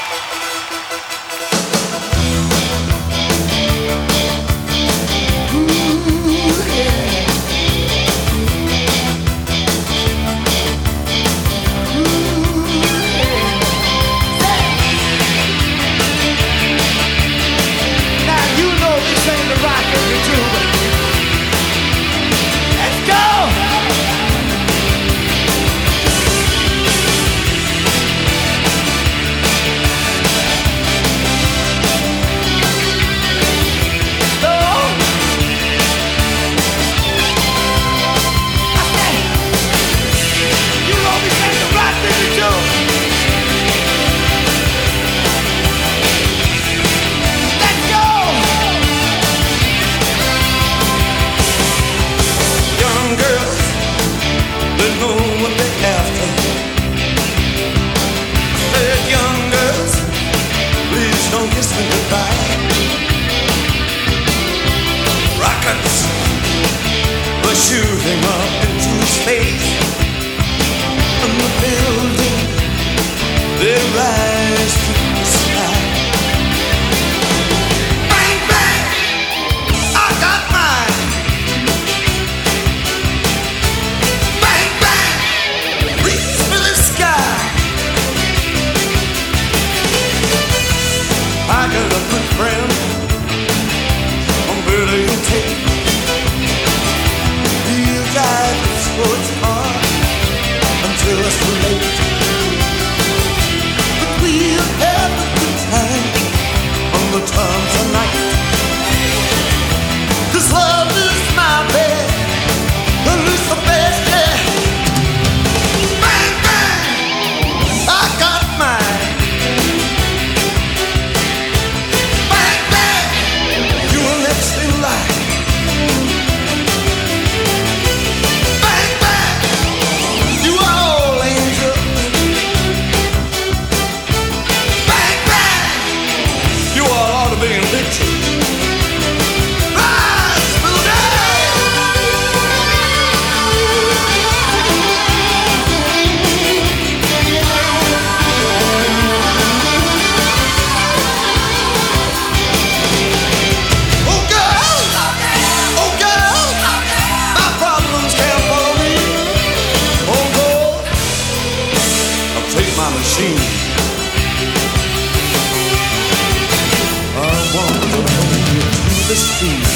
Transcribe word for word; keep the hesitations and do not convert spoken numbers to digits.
Shooting up into space, and the building they rise to the sky. Bang bang, I got mine. Bang bang, reach for the sky. I got a good friend, I'm better you take. Drive its sports car until it's too late. But we'll have a good time on the turn tonight. 'Cause love is my bed, and it's the best, yeah. Bang, bang, I got mine. Bang, bang, you will next in line. I want to hold you to the sea.